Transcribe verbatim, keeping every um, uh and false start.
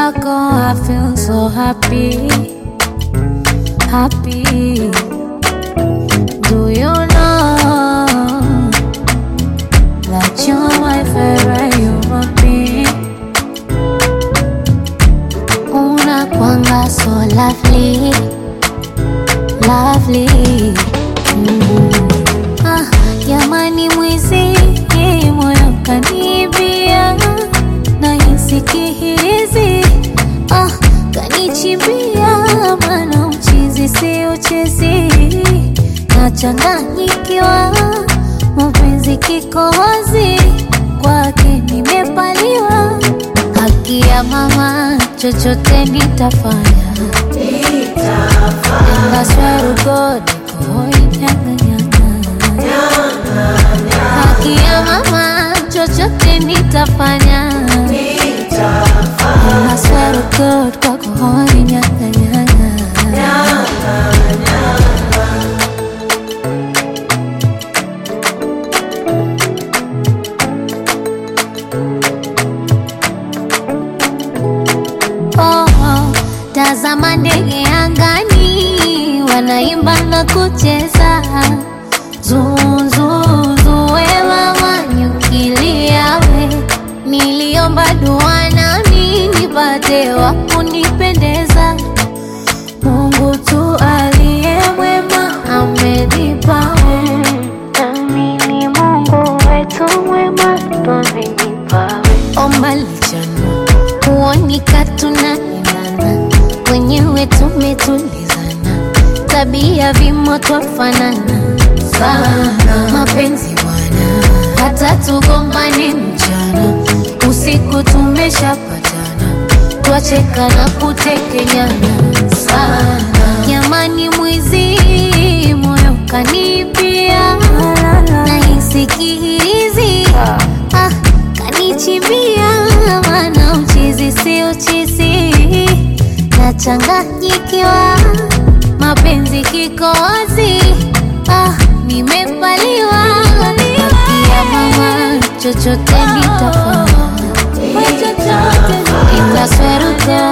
wako I feel so happy, happy. Do you know that you're my favorite human being? Unakuanga so lovely, lovely. Mm-hmm. Ah, jamani mwizi, moyo kanibia, nahisi kihirizi. Ah, kanichimbia, mana uchizi si uchezi. Nachanganyikiwa, mapenzi kikohozi, kwake nimepaliwa. Haki ya mama, chochote nitafanya, nitafanya. And I swear to God, hoi nyanga nyanga. Haki ya mama, chochote nitafanya, nitafanya. And I swear to God, kwako hoi nyanga nyanga. Tazama ndege angani, wanaimba na kucheza. Zuzuzu wewa wanyukilia we, niliomba dua nami nipate wa kunipendeza. Mungu tu aliye mwema amenipa we, nami ni Mungu wetu mwema amenipa we. Omba lichana kuonika tunaendana, wenyewe tumetulizana, tabia vimo twafanana sana. Mapenzi wana, hata tugombane mchana, usiku tumeshapatana, twacheka na kutekenyana sana. Jamani mwizi, moyo kanipia, nahisi kihirizi. Ah, kanichimbia, mana uchizi si uchizi. Nachanganyikiwa, mapenzi kikozi. Ah, nimepaliwa. Haki ya mama, chochote nitafanya, nitafanya.